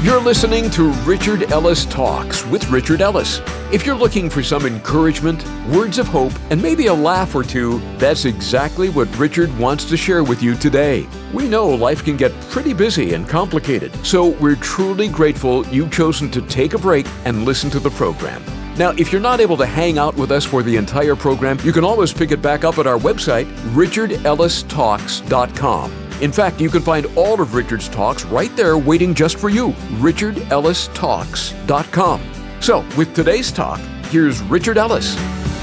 You're listening to Richard Ellis Talks with Richard Ellis. If you're looking for some encouragement, words of hope, and maybe a laugh or two, that's exactly what Richard wants to share with you today. We know life can get pretty busy and complicated, so we're truly grateful you've chosen to take a break and listen to the program. Now, if you're not able to hang out with us for the entire program, you can always pick it back up at our website, richardellistalks.com. In fact, you can find all of Richard's talks right there waiting just for you, richardellistalks.com. So, with today's talk, here's Richard Ellis.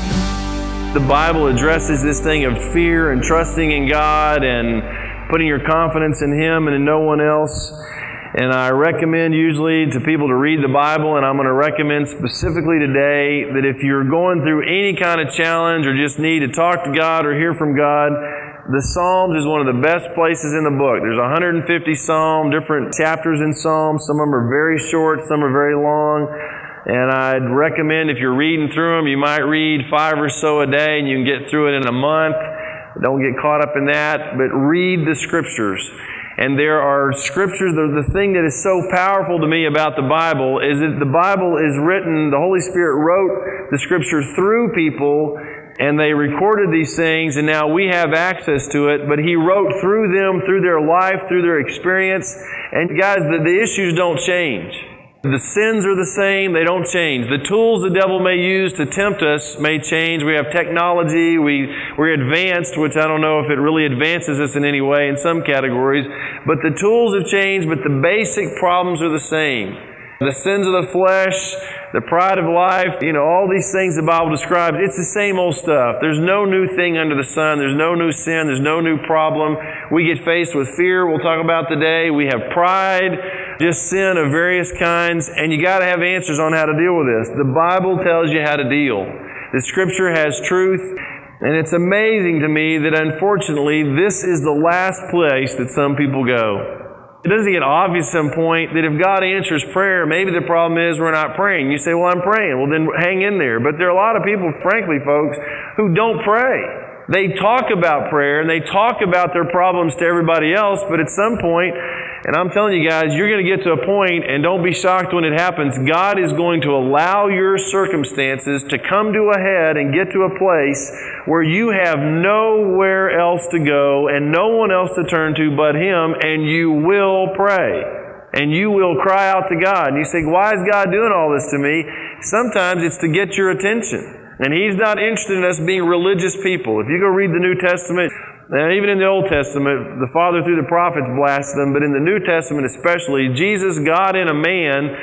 The Bible addresses this thing of fear and trusting in God and putting your confidence in Him and in no one else. And I recommend usually to people to read the Bible, and I'm going to recommend specifically today that if you're going through any kind of challenge or just need to talk to God or hear from God, the Psalms is one of the best places in the book. There's 150 Psalms, different chapters in Psalms. Some of them are very short, some are very long. And I'd recommend if you're reading through them, you might read 5 or so a day and you can get through it in a month. Don't get caught up in that, but read the Scriptures. And there are Scriptures, the thing that is so powerful to me about the Bible is that the Bible is written, the Holy Spirit wrote the Scripture through people, and they recorded these things, and now we have access to it, but He wrote through them, through their life, through their experience. And guys, the issues don't change. The sins are the same, they don't change. The tools the devil may use to tempt us may change. We have technology, we're advanced, which I don't know if it really advances us in any way in some categories, but the tools have changed, but the basic problems are the same. The sins of the flesh, the pride of life, all these things the Bible describes, it's the same old stuff. There's no new thing under the sun. There's no new sin. There's no new problem. We get faced with fear, we'll talk about today. We have pride, just sin of various kinds, and you got to have answers on how to deal with this. The Bible tells you how to deal. The Scripture has truth, and it's amazing to me that unfortunately this is the last place that some people go. It doesn't get obvious at some point that if God answers prayer, maybe the problem is we're not praying. You say, well, I'm praying. Well, then hang in there. But there are a lot of people, frankly, folks, who don't pray. They talk about prayer and they talk about their problems to everybody else, but at some point, and I'm telling you guys, you're going to get to a point, and don't be shocked when it happens, God is going to allow your circumstances to come to a head and get to a place where you have nowhere else to go and no one else to turn to but Him, and you will pray. And you will cry out to God. And you say, why is God doing all this to me? Sometimes it's to get your attention. And He's not interested in us being religious people. If you go read the New Testament, and even in the Old Testament, the Father through the prophets blasted them, but in the New Testament especially, Jesus, God in a man,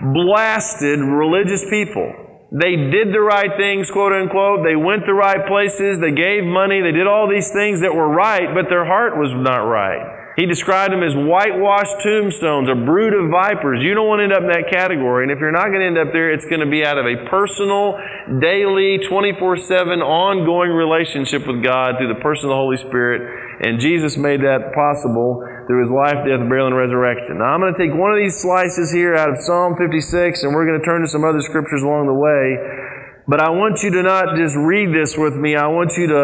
blasted religious people. They did the right things, quote unquote. They went the right places. They gave money. They did all these things that were right, but their heart was not right. He described them as whitewashed tombstones, a brood of vipers. You don't want to end up in that category. And if you're not going to end up there, it's going to be out of a personal, daily, 24/7, ongoing relationship with God through the person of the Holy Spirit. And Jesus made that possible through His life, death, burial, and resurrection. Now I'm going to take one of these slices here out of Psalm 56, and we're going to turn to some other scriptures along the way. But I want you to not just read this with me. I want you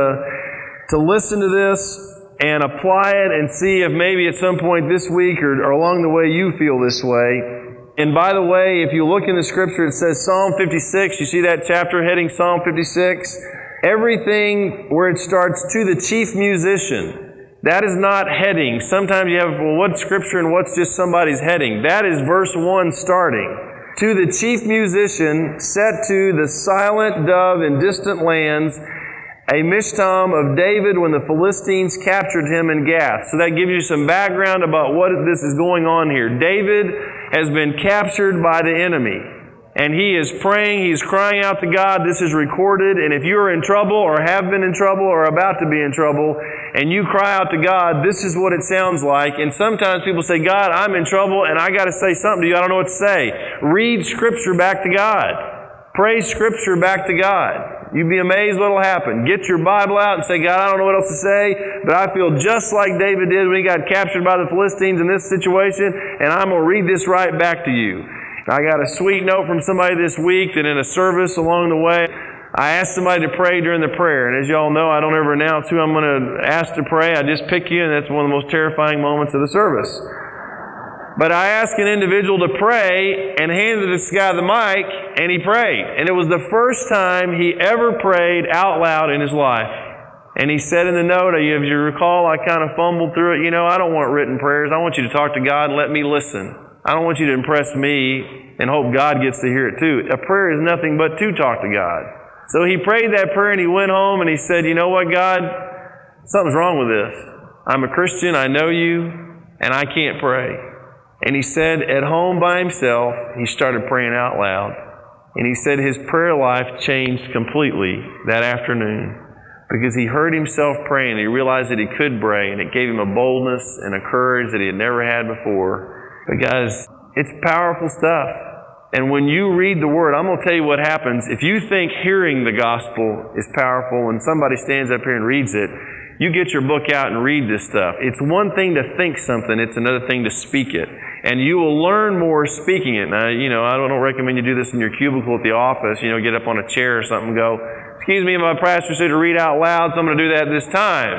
to listen to this and apply it and see if maybe at some point this week or along the way you feel this way. And by the way, if you look in the Scripture, it says Psalm 56. You see that chapter heading Psalm 56? Everything where it starts, to the chief musician, that is not heading. Sometimes you have, well, what's Scripture and what's just somebody's heading? That is verse 1 starting. To the chief musician, set to the silent dove in distant lands, a mishtam of David when the Philistines captured him in Gath. So that gives you some background about what this is going on here. David has been captured by the enemy. And he is praying, he's crying out to God. This is recorded. And if you are in trouble or have been in trouble or about to be in trouble, and you cry out to God, this is what it sounds like. And sometimes people say, God, I'm in trouble and I got to say something to you. I don't know what to say. Read Scripture back to God. Pray Scripture back to God. You'd be amazed what will happen. Get your Bible out and say, God, I don't know what else to say, but I feel just like David did when he got captured by the Philistines in this situation, and I'm going to read this right back to you. I got a sweet note from somebody this week that in a service along the way, I asked somebody to pray during the prayer. And as you all know, I don't ever announce who I'm going to ask to pray. I just pick you, and that's one of the most terrifying moments of the service. But I asked an individual to pray and handed this guy the mic, and he prayed. And it was the first time he ever prayed out loud in his life. And he said in the note, if you recall, I kind of fumbled through it. I don't want written prayers. I want you to talk to God and let me listen. I don't want you to impress me and hope God gets to hear it too. A prayer is nothing but to talk to God. So he prayed that prayer and he went home and he said, you know what, God? Something's wrong with this. I'm a Christian, I know you, and I can't pray. And he said at home by himself, he started praying out loud. And he said his prayer life changed completely that afternoon because he heard himself praying. He realized that he could pray, and it gave him a boldness and a courage that he had never had before. But guys, it's powerful stuff. And when you read the Word, I'm going to tell you what happens. If you think hearing the gospel is powerful and somebody stands up here and reads it, you get your book out and read this stuff. It's one thing to think something, it's another thing to speak it. And you will learn more speaking it. Now, I don't recommend you do this in your cubicle at the office, get up on a chair or something and go, excuse me, my pastor said to read out loud, so I'm going to do that this time.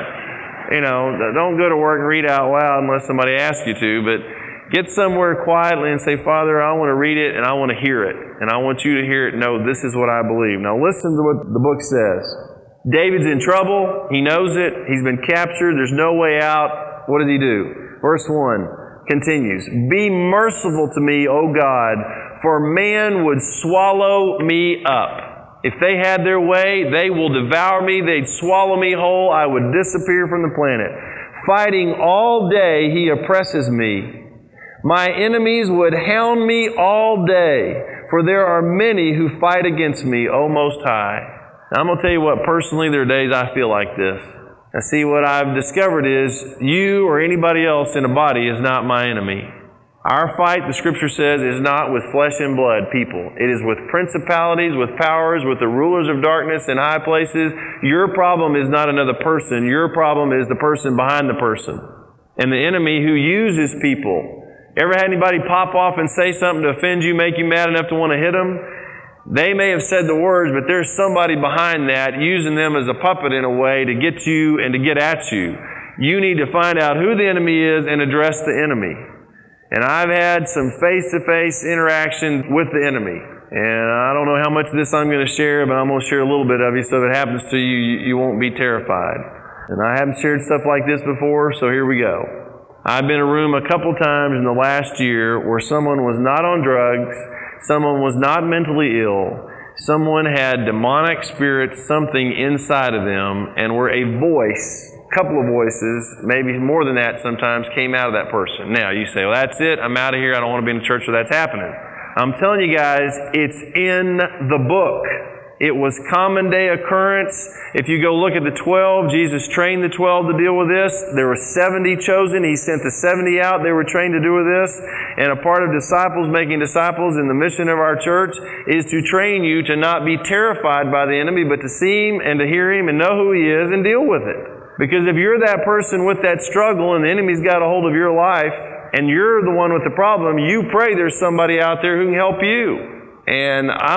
Don't go to work and read out loud unless somebody asks you to, but get somewhere quietly and say, Father, I want to read it and I want to hear it. And I want you to hear it and know this is what I believe. Now listen to what the book says. David's in trouble. He knows it. He's been captured. There's no way out. What does he do? Verse 1 continues. Be merciful to me, O God, for man would swallow me up. If they had their way, they will devour me. They'd swallow me whole. I would disappear from the planet. Fighting all day, he oppresses me. My enemies would hound me all day, for there are many who fight against me, O Most High. Now, I'm going to tell you what, personally, there are days I feel like this. Now, see, what I've discovered is you or anybody else in a body is not my enemy. Our fight, the Scripture says, is not with flesh and blood people. It is with principalities, with powers, with the rulers of darkness in high places. Your problem is not another person. Your problem is the person behind the person. And the enemy who uses people. Ever had anybody pop off and say something to offend you, make you mad enough to want to hit them? They may have said the words, but there's somebody behind that using them as a puppet in a way to get you and to get at you. You need to find out who the enemy is and address the enemy. And I've had some face-to-face interaction with the enemy. And I don't know how much of this I'm going to share, but I'm going to share a little bit of it so if it happens to you, you won't be terrified. And I haven't shared stuff like this before, so here we go. I've been in a room a couple times in the last year where someone was not on drugs, someone was not mentally ill, someone had demonic spirits, something inside of them, and where a voice, a couple of voices, maybe more than that sometimes, came out of that person. Now, you say, well, that's it, I'm out of here, I don't want to be in a church where that's happening. I'm telling you guys, it's in the book. It was common day occurrence. If you go look at the 12, Jesus trained the 12 to deal with this. There were 70 chosen. He sent the 70 out. They were trained to do with this. And a part of disciples making disciples in the mission of our church is to train you to not be terrified by the enemy, but to see him and to hear him and know who he is and deal with it. Because if you're that person with that struggle and the enemy's got a hold of your life and you're the one with the problem, you pray there's somebody out there who can help you. And I'm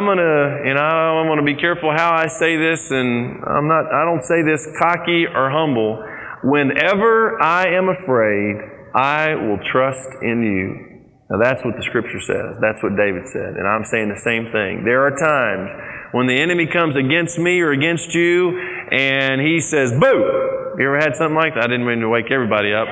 gonna be careful how I say this, and I don't say this cocky or humble. Whenever I am afraid, I will trust in you. Now that's what the Scripture says. That's what David said. And I'm saying the same thing. There are times when the enemy comes against me or against you, and he says, boo! You ever had something like that? I didn't mean to wake everybody up.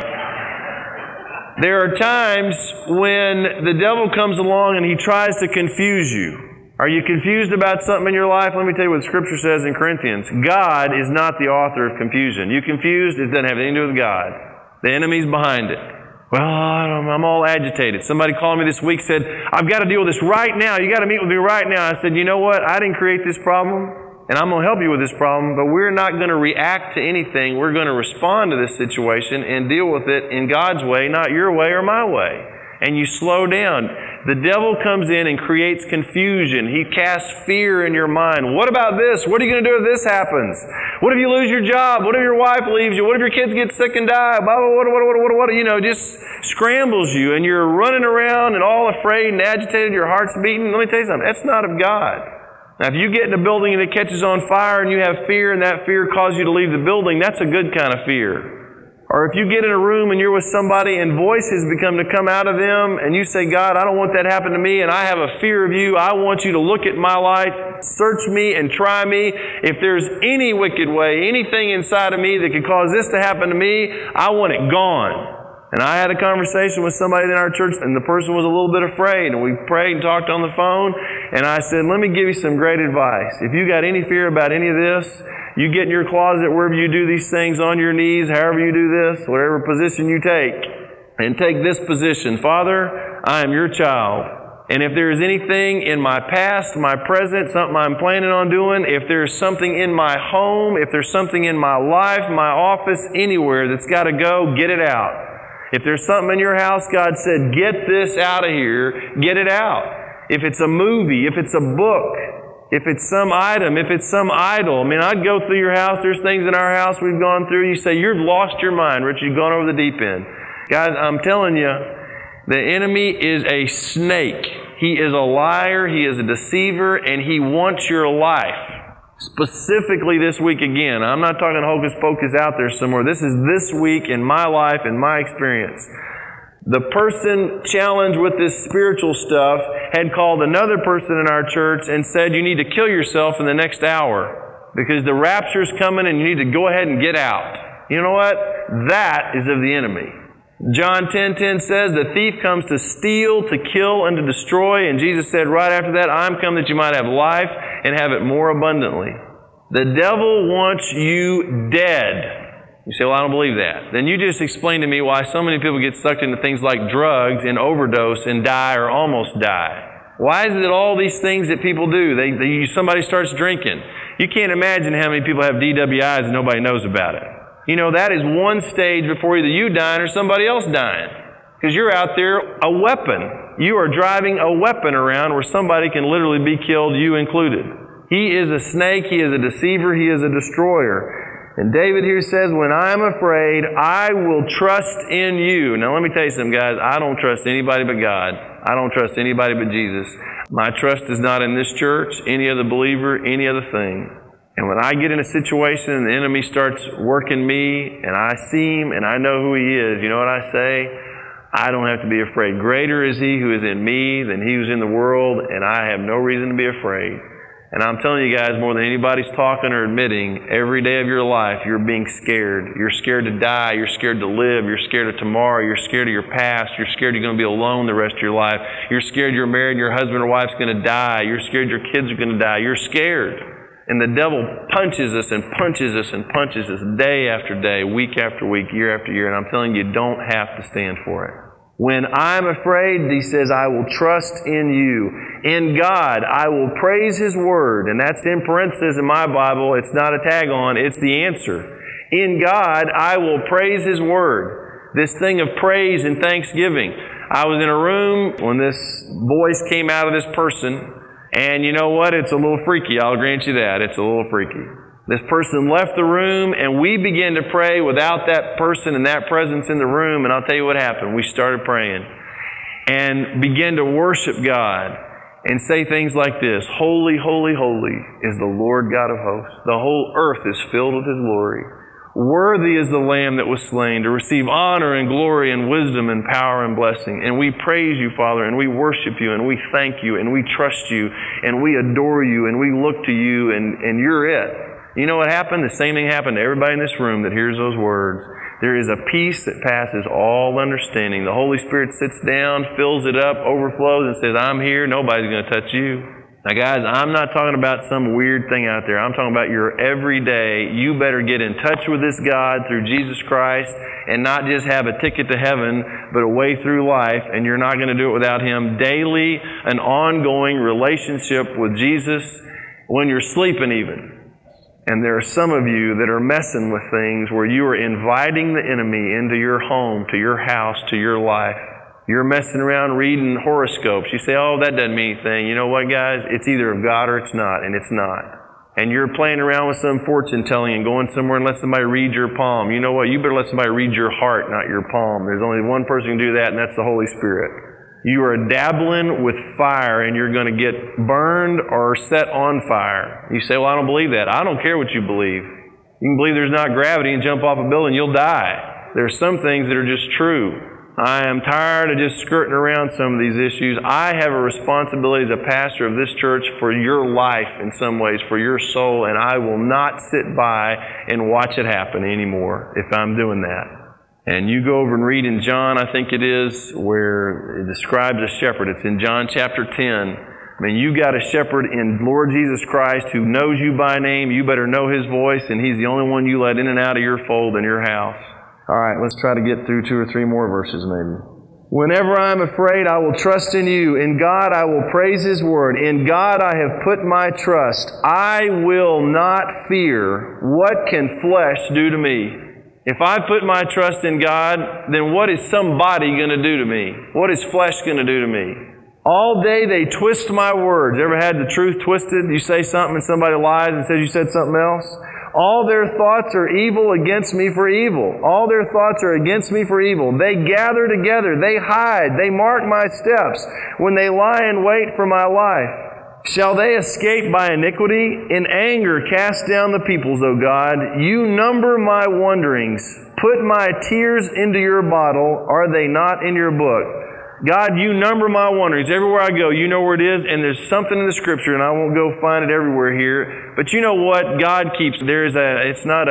There are times when the devil comes along and he tries to confuse you. Are you confused about something in your life? Let me tell you what Scripture says in Corinthians. God is not the author of confusion. You confused, it doesn't have anything to do with God. The enemy's behind it. Well, I'm all agitated. Somebody called me this week, said, I've got to deal with this right now. You got to meet with me right now. I said, you know what? I didn't create this problem. And I'm going to help you with this problem, but we're not going to react to anything. We're going to respond to this situation and deal with it in God's way, not your way or my way. And you slow down. The devil comes in and creates confusion. He casts fear in your mind. What about this? What are you going to do if this happens? What if you lose your job? What if your wife leaves you? What if your kids get sick and die? What? Just scrambles you, and you're running around and all afraid and agitated. Your heart's beating. Let me tell you something. That's not of God. Now, if you get in a building and it catches on fire and you have fear and that fear causes you to leave the building, that's a good kind of fear. Or if you get in a room and you're with somebody and voices become to come out of them and you say, God, I don't want that to happen to me and I have a fear of you. I want you to look at my life, search me and try me. If there's any wicked way, anything inside of me that could cause this to happen to me, I want it gone. And I had a conversation with somebody in our church and the person was a little bit afraid and we prayed and talked on the phone and I said, let me give you some great advice. If you got any fear about any of this, you get in your closet wherever you do these things, on your knees, however you do this, whatever position you take, and take this position. Father, I am your child. And if there is anything in my past, my present, something I'm planning on doing, if there's something in my home, if there's something in my life, my office, anywhere that's got to go, get it out. If there's something in your house, God said, get this out of here, get it out. If it's a movie, if it's a book, if it's some item, if it's some idol. I mean, I'd go through your house. There's things in our house we've gone through. You say, you've lost your mind, Richard. You've gone over the deep end. Guys, I'm telling you, the enemy is a snake. He is a liar. He is a deceiver. And he wants your life. Specifically this week again. I'm not talking hocus pocus out there somewhere. This is this week in my life, in my experience. The person challenged with this spiritual stuff had called another person in our church and said, you need to kill yourself in the next hour because the rapture's coming and you need to go ahead and get out. You know what? That is of the enemy. John 10:10 says, the thief comes to steal, to kill, and to destroy. And Jesus said right after that, I'm come that you might have life and have it more abundantly. The devil wants you dead. You say, well, I don't believe that. Then you just explain to me why so many people get sucked into things like drugs and overdose and die or almost die. Why is it all these things that people do? Somebody starts drinking. You can't imagine how many people have DWIs and nobody knows about it. You know, that is one stage before either you dying or somebody else dying. Because you're out there a weapon. You are driving a weapon around where somebody can literally be killed, you included. He is a snake. He is a deceiver. He is a destroyer. And David here says, when I am afraid, I will trust in you. Now let me tell you something, guys. I don't trust anybody but God. I don't trust anybody but Jesus. My trust is not in this church, any other believer, any other thing. And when I get in a situation and the enemy starts working me and I see him and I know who he is, you know what I say? I don't have to be afraid. Greater is he who is in me than he who's in the world, and I have no reason to be afraid. And I'm telling you guys, more than anybody's talking or admitting, every day of your life, you're being scared. You're scared to die. You're scared to live. You're scared of tomorrow. You're scared of your past. You're scared you're going to be alone the rest of your life. You're scared you're married and your husband or wife's going to die. You're scared your kids are going to die. You're scared. And the devil punches us and punches us and punches us day after day, week after week, year after year. And I'm telling you, you don't have to stand for it. When I'm afraid, he says, I will trust in you. In God, I will praise His Word. And that's in parentheses in my Bible. It's not a tag on. It's the answer. In God, I will praise His Word. This thing of praise and thanksgiving. I was in a room when this voice came out of this person. And you know what? It's a little freaky. I'll grant you that. It's a little freaky. This person left the room, and we began to pray without that person and that presence in the room. And I'll tell you what happened. We started praying and began to worship God and say things like this: Holy, holy, holy is the Lord God of hosts. The whole earth is filled with His glory. Worthy is the Lamb that was slain to receive honor and glory and wisdom and power and blessing. And we praise You, Father, and we worship You, and we thank You, and we trust You, and we adore You, and we look to You, and You're it. You know what happened? The same thing happened to everybody in this room that hears those words. There is a peace that passes all understanding. The Holy Spirit sits down, fills it up, overflows, and says, I'm here. Nobody's going to touch you. Now, guys, I'm not talking about some weird thing out there. I'm talking about your everyday. You better get in touch with this God through Jesus Christ and not just have a ticket to heaven, but a way through life, and you're not going to do it without Him. Daily, an ongoing relationship with Jesus when you're sleeping even. And there are some of you that are messing with things where you are inviting the enemy into your home, to your house, to your life. You're messing around reading horoscopes. You say, oh, that doesn't mean anything. You know what, guys? It's either of God or it's not, and it's not. And you're playing around with some fortune telling and going somewhere and let somebody read your palm. You know what? You better let somebody read your heart, not your palm. There's only one person who can do that, and that's the Holy Spirit. You are dabbling with fire and you're going to get burned or set on fire. You say, well, I don't believe that. I don't care what you believe. You can believe there's not gravity and jump off a building, you'll die. There are some things that are just true. I am tired of just skirting around some of these issues. I have a responsibility as a pastor of this church for your life in some ways, for your soul, and I will not sit by and watch it happen anymore if I'm doing that. And you go over and read in John, I think it is, where it describes a shepherd. It's in John chapter 10. I mean, you got a shepherd in Lord Jesus Christ who knows you by name. You better know His voice, and He's the only one you let in and out of your fold in your house. All right, let's try to get through 2 or 3 more verses maybe. Whenever I am afraid, I will trust in you. In God I will praise His word. In God I have put my trust. I will not fear. What can flesh do to me? If I put my trust in God, then what is somebody going to do to me? What is flesh going to do to me? All day they twist my words. Ever had the truth twisted? You say something and somebody lies and says you said something else? All their thoughts are evil against me for evil. All their thoughts are against me for evil. They gather together. They hide. They mark my steps when they lie in wait for my life. Shall they escape by iniquity? In anger cast down the peoples, O God. You number my wanderings. Put my tears into your bottle. Are they not in your book? God, you number my wanderings. Everywhere I go, you know where it is, and there's something in the Scripture, and I won't go find it everywhere here. But you know what? God keeps. It's not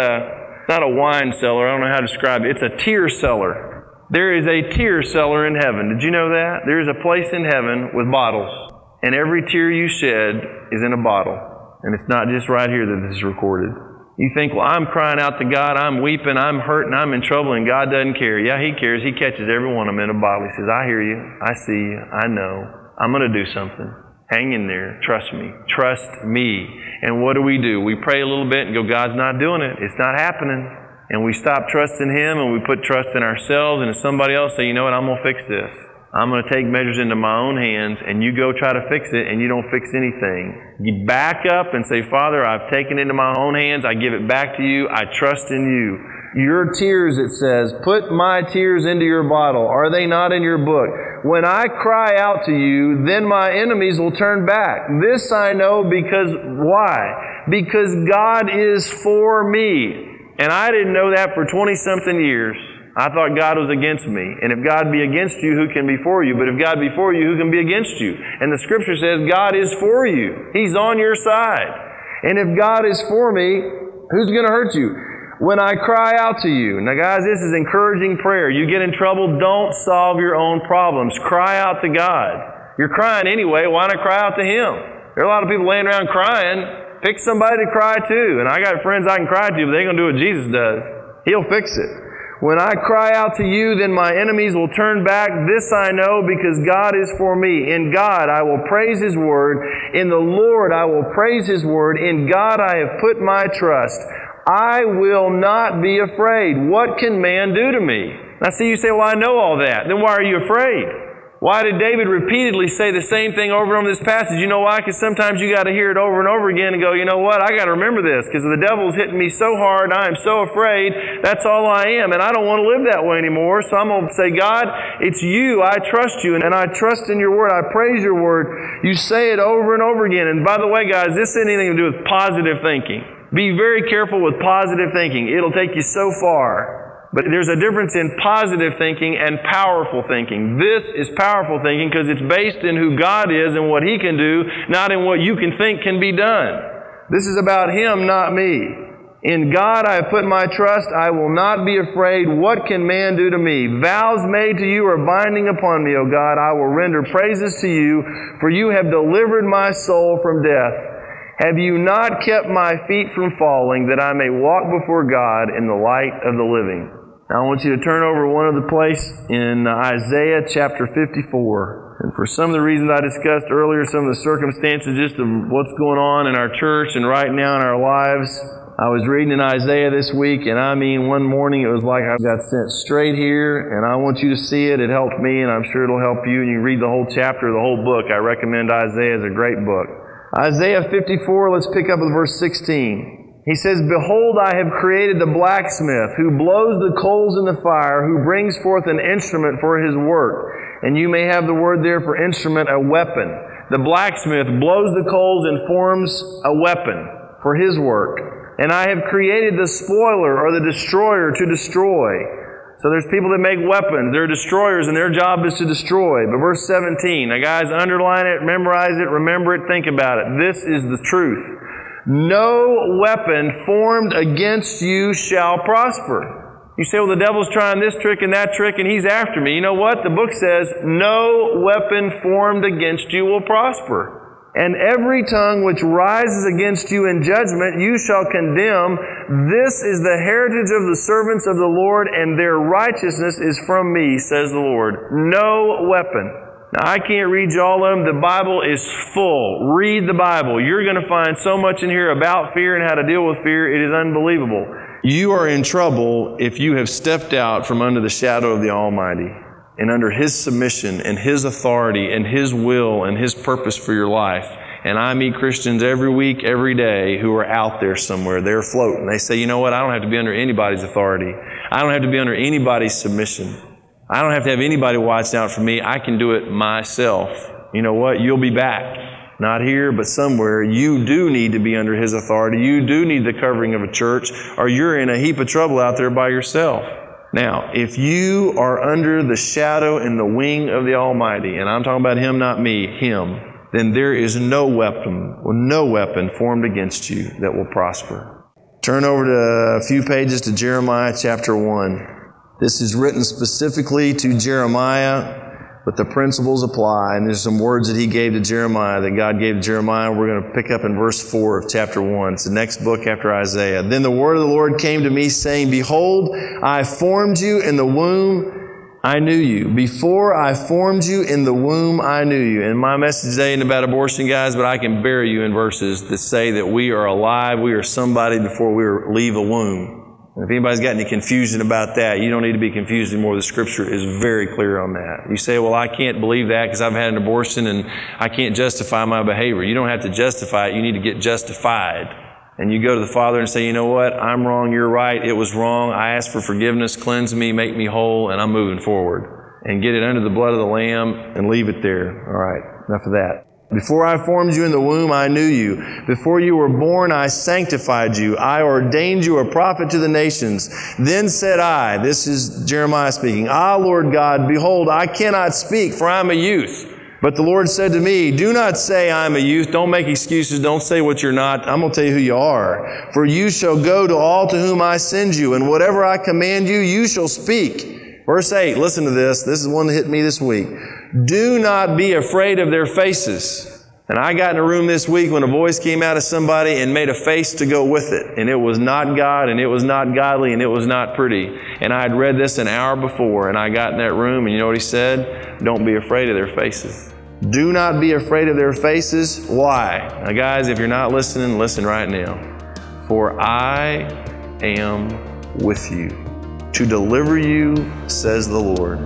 a wine cellar. I don't know how to describe it. It's a tear cellar. There is a tear cellar in heaven. Did you know that? There is a place in heaven with bottles, and every tear you shed is in a bottle. And it's not just right here that this is recorded. You think, well, I'm crying out to God, I'm weeping, I'm hurting, I'm in trouble, and God doesn't care. Yeah, He cares. He catches every one of them in a bottle. He says, I hear you, I see you, I know. I'm going to do something. Hang in there. Trust me. Trust me. And what do? We pray a little bit and go, God's not doing it. It's not happening. And we stop trusting Him and we put trust in ourselves, and if somebody else say, you know what, I'm going to fix this. I'm going to take measures into my own hands, and you go try to fix it, and you don't fix anything. You back up and say, Father, I've taken it into my own hands. I give it back to you. I trust in you. Your tears, it says, put my tears into your bottle. Are they not in your book? When I cry out to you, then my enemies will turn back. This I know because, why? Because God is for me. And I didn't know that for 20-something years. I thought God was against me. And if God be against you, who can be for you? But if God be for you, who can be against you? And the Scripture says God is for you. He's on your side. And if God is for me, who's going to hurt you? When I cry out to you. Now guys, this is encouraging prayer. You get in trouble, don't solve your own problems. Cry out to God. You're crying anyway, why not cry out to Him? There are a lot of people laying around crying. Pick somebody to cry to. And I got friends I can cry to, but they're going to do what Jesus does. He'll fix it. When I cry out to you, then my enemies will turn back. This I know because God is for me. In God I will praise His word. In the Lord I will praise His word. In God I have put my trust. I will not be afraid. What can man do to me? Now see, you say, well, I know all that. Then why are you afraid? Why did David repeatedly say the same thing over and over this passage? You know why? Because sometimes you got to hear it over and over again and go, you know what? I got to remember this because the devil's hitting me so hard. I am so afraid. That's all I am. And I don't want to live that way anymore. So I'm going to say, God, it's you. I trust you. And I trust in your word. I praise your word. You say it over and over again. And by the way, guys, this isn't anything to do with positive thinking. Be very careful with positive thinking. It'll take you so far. But there's a difference in positive thinking and powerful thinking. This is powerful thinking because it's based in who God is and what He can do, not in what you can think can be done. This is about Him, not me. In God I have put my trust. I will not be afraid. What can man do to me? Vows made to you are binding upon me, O God. I will render praises to you, for you have delivered my soul from death. Have you not kept my feet from falling, that I may walk before God in the light of the living? Now I want you to turn over one other place in Isaiah chapter 54. And for some of the reasons I discussed earlier, some of the circumstances just of what's going on in our church and right now in our lives, I was reading in Isaiah this week, and I mean one morning it was like I got sent straight here, and I want you to see it. It helped me, and I'm sure it'll help you. And you can read the whole chapter, the whole book. I recommend Isaiah. It's a great book. Isaiah 54, let's pick up with verse 16. He says, Behold, I have created the blacksmith, who blows the coals in the fire, who brings forth an instrument for his work. And you may have the word there for instrument, a weapon. The blacksmith blows the coals and forms a weapon for his work. And I have created the spoiler or the destroyer to destroy. So there's people that make weapons. They're destroyers, and their job is to destroy. But verse 17, now guys, underline it, memorize it, remember it, think about it. This is the truth. No weapon formed against you shall prosper. You say, well, the devil's trying this trick and that trick, and he's after me. You know what? The book says, no weapon formed against you will prosper. And every tongue which rises against you in judgment, you shall condemn. This is the heritage of the servants of the Lord, and their righteousness is from me, says the Lord. No weapon. Now, I can't read you all of them. The Bible is full. Read the Bible. You're going to find so much in here about fear and how to deal with fear. It is unbelievable. You are in trouble if you have stepped out from under the shadow of the Almighty and under His submission and His authority and His will and His purpose for your life. And I meet Christians every week, every day who are out there somewhere. They're floating. They say, you know what? I don't have to be under anybody's authority. I don't have to be under anybody's submission. I don't have to have anybody watching out for me. I can do it myself. You know what? You'll be back. Not here, but somewhere. You do need to be under His authority. You do need the covering of a church, or you're in a heap of trouble out there by yourself. Now, if you are under the shadow and the wing of the Almighty, and I'm talking about Him, not me, Him, then there is no weapon formed against you that will prosper. Turn over to a few pages to Jeremiah chapter 1. This is written specifically to Jeremiah, but the principles apply. And there's some words that He gave to Jeremiah, that God gave to Jeremiah. We're going to pick up in verse 4 of chapter 1. It's the next book after Isaiah. Then the word of the Lord came to me, saying, Behold, I formed you in the womb, I knew you. Before I formed you in the womb, I knew you. And my message today isn't about abortion, guys, but I can bury you in verses that say that we are alive, we are somebody before we leave a womb. If anybody's got any confusion about that, you don't need to be confused anymore. The Scripture is very clear on that. You say, well, I can't believe that because I've had an abortion and I can't justify my behavior. You don't have to justify it. You need to get justified. And you go to the Father and say, you know what? I'm wrong. You're right. It was wrong. I ask for forgiveness. Cleanse me. Make me whole. And I'm moving forward. And get it under the blood of the Lamb and leave it there. All right. Enough of that. Before I formed you in the womb, I knew you. Before you were born, I sanctified you. I ordained you a prophet to the nations. Then said I, this is Jeremiah speaking, Ah, Lord God, behold, I cannot speak, for I am a youth. But the Lord said to me, Do not say I am a youth. Don't make excuses. Don't say what you're not. I'm going to tell you who you are. For you shall go to all to whom I send you, and whatever I command you, you shall speak. Verse 8, listen to this. This is one that hit me this week. Do not be afraid of their faces. And I got in a room this week when a voice came out of somebody and made a face to go with it. And it was not God, and it was not godly, and it was not pretty. And I had read this an hour before, and I got in that room, and you know what he said? Don't be afraid of their faces. Do not be afraid of their faces. Why? Now guys, if you're not listening, listen right now. For I am with you to deliver you, says the Lord.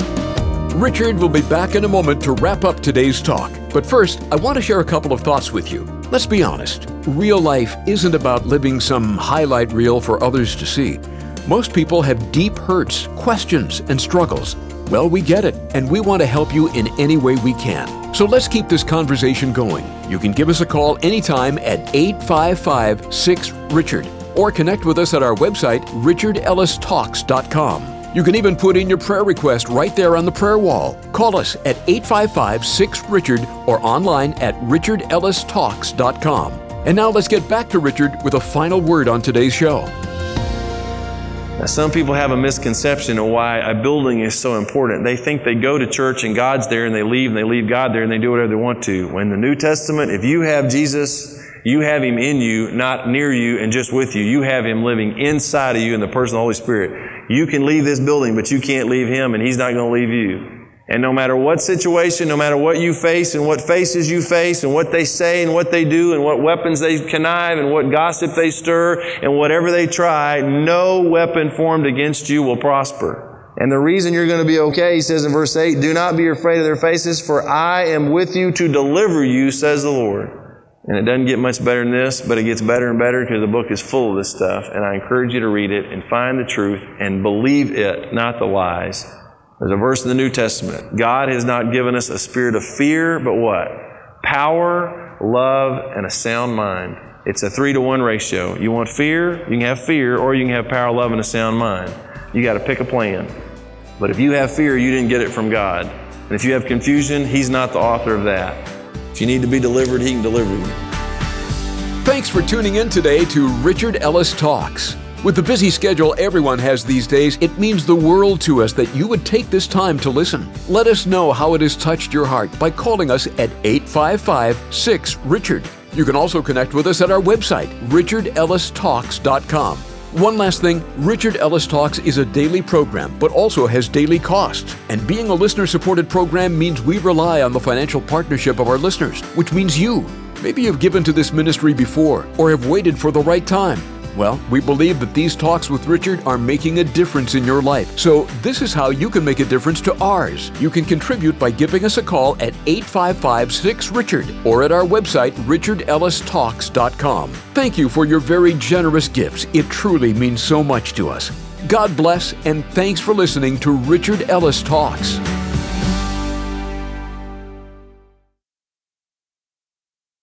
Richard will be back in a moment to wrap up today's talk. But first, I want to share a couple of thoughts with you. Let's be honest. Real life isn't about living some highlight reel for others to see. Most people have deep hurts, questions, and struggles. Well, we get it, and we want to help you in any way we can. So let's keep this conversation going. You can give us a call anytime at 855-6-RICHARD or connect with us at our website, richardellistalks.com. You can even put in your prayer request right there on the prayer wall. Call us at 855-6-RICHARD or online at richardellistalks.com. And now let's get back to Richard with a final word on today's show. Now, some people have a misconception of why a building is so important. They think they go to church and God's there and they leave God there and they do whatever they want to. When the New Testament, if you have Jesus, you have Him in you, not near you and just with you. You have Him living inside of you in the person of the Holy Spirit. You can leave this building, but you can't leave Him, and He's not going to leave you. And no matter what situation, no matter what you face and what faces you face and what they say and what they do and what weapons they connive and what gossip they stir and whatever they try, no weapon formed against you will prosper. And the reason you're going to be okay, he says in verse 8, do not be afraid of their faces, for I am with you to deliver you, says the Lord. And it doesn't get much better than this, but it gets better and better because the book is full of this stuff. And I encourage you to read it and find the truth and believe it, not the lies. There's a verse in the New Testament. God has not given us a spirit of fear, but what? Power, love, and a sound mind. It's a 3-to-1 ratio. You want fear? You can have fear, or you can have power, love, and a sound mind. You got to pick a plan. But if you have fear, you didn't get it from God. And if you have confusion, He's not the author of that. If you need to be delivered, He can deliver you. Thanks for tuning in today to Richard Ellis Talks. With the busy schedule everyone has these days, it means the world to us that you would take this time to listen. Let us know how it has touched your heart by calling us at 855-6-RICHARD. You can also connect with us at our website, richardellistalks.com. One last thing, Richard Ellis Talks is a daily program, but also has daily costs. And being a listener-supported program means we rely on the financial partnership of our listeners, which means you. Maybe you've given to this ministry before, or have waited for the right time. Well, we believe that these talks with Richard are making a difference in your life. So this is how you can make a difference to ours. You can contribute by giving us a call at 855-6-RICHARD or at our website, richardellistalks.com. Thank you for your very generous gifts. It truly means so much to us. God bless, and thanks for listening to Richard Ellis Talks.